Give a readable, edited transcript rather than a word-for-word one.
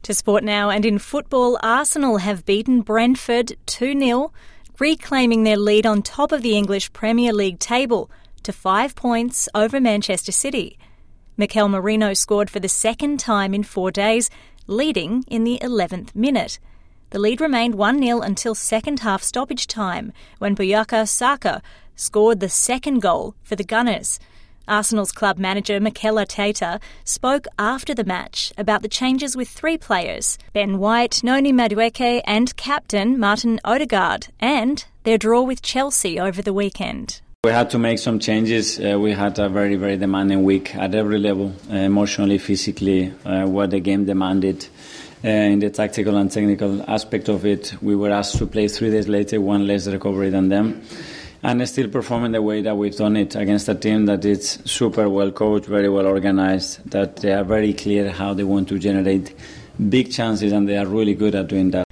To sport now, and in football, Arsenal have beaten Brentford 2-0, reclaiming their lead on top of the English Premier League table to 5 points over Manchester City. Mikel Merino scored for the second time in 4 days, leading in the 11th minute. The lead remained 1-0 until second-half stoppage time, when Bukayo Saka scored the second goal for the Gunners. Arsenal's club manager Mikel Arteta spoke after the match about the changes with 3 players, Ben White, Noni Madueke and captain Martin Odegaard, and their draw with Chelsea over the weekend. We had to make some changes. We had a very, very demanding week at every level, emotionally, physically, what the game demanded. In the tactical and technical aspect of it, we were asked to play 3 days later, one less recovery than them, and still performing the way that we've done it against a team that is super well coached, very well organized, that they are very clear how they want to generate big chances, and they are really good at doing that.